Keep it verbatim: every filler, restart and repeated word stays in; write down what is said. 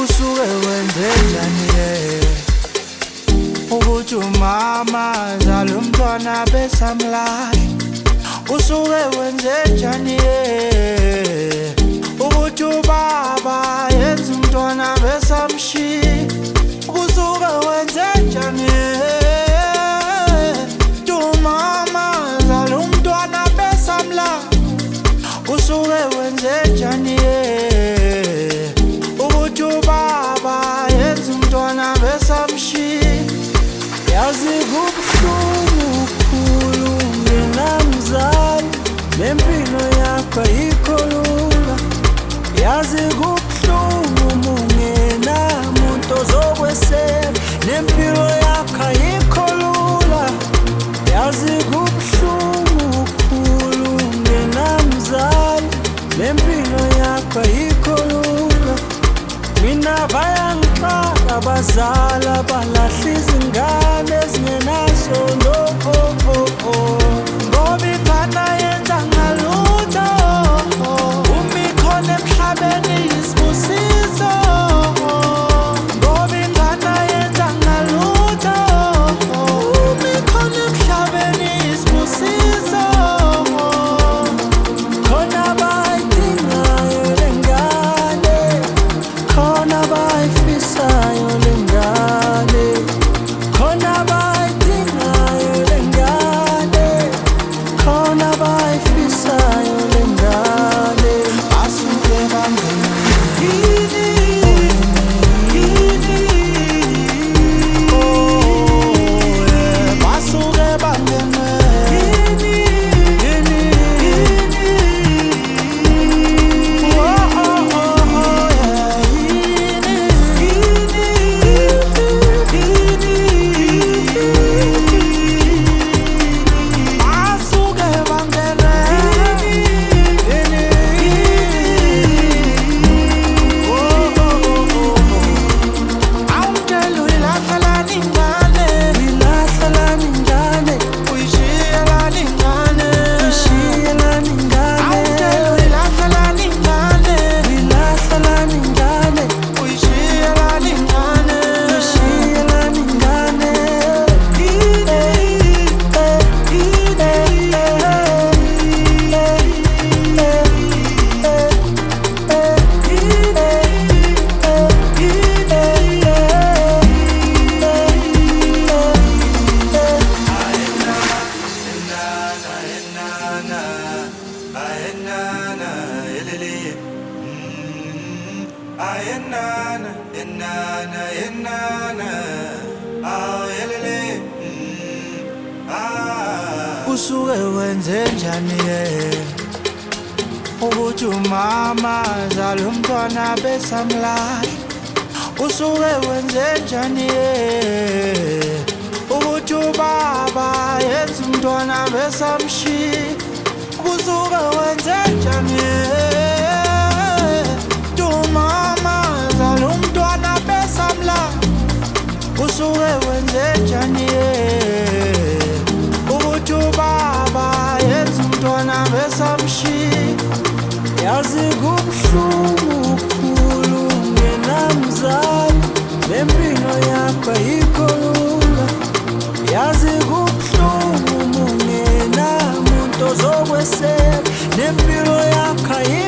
Usuke wenzenjani-ke ukuthi umama azale umntwana besamlahla? Usuke wenzenjani-ke ukuthi ubaba yenze umntwana besamshiya? Usuke wenzenjani-ke ukuthi umama azale umntwana besamlahla? Usuke wenzenjani-ke ukuthi ubaba yenze umntwana besamshiya? Yazi kubuhlungu kukhulu ngenamzali, nempilo yakho ayikho lula. Yazi kubuhlungu mungenamuntu ozokweseka, nempilo yakho ayikho lula. Yazi kubuhlungu kukhulu ngenamzali, nempilo yakho ayikho lula. Mina bayangixaka abazali abalahla izingane ezingenasondo, oh, oh, oh. Ngoba ingane yenza ngalutho, uma ikhona emhlabeni yisibusiso. Ngoba ingane yenza ngalutho, uma ikhona emhlabeni yisibusiso. Khona abayidingayo le ngane, khona abayifisayo le ngane, khona abayidingayo le ngane, khona abayifisayo le ngane. Basuke bangene yini, yini, oh yeah. Basuke bangene yini, yini, yini, oh, oh, oh, oh, yeah. Yenana, yenana, yenana, oh yelele, ah. Usuke wenzenjani-ke ukuthi umama azale umntwana besamlahla? Usuke wenzenjani-ke ukuthi ubaba yenze umntwana besamshiya? Usuke wenzenjani-ke usuke wenzenjani-ke ukuthi ubaba yenze umntwana besamshiya? Yazi kubuhlungu kukhulu ngenamzali, nempilo yakho ayikho lula. Yazi kubuhlungu mungenamuntu ozokweseka, nempilo yakho ayikho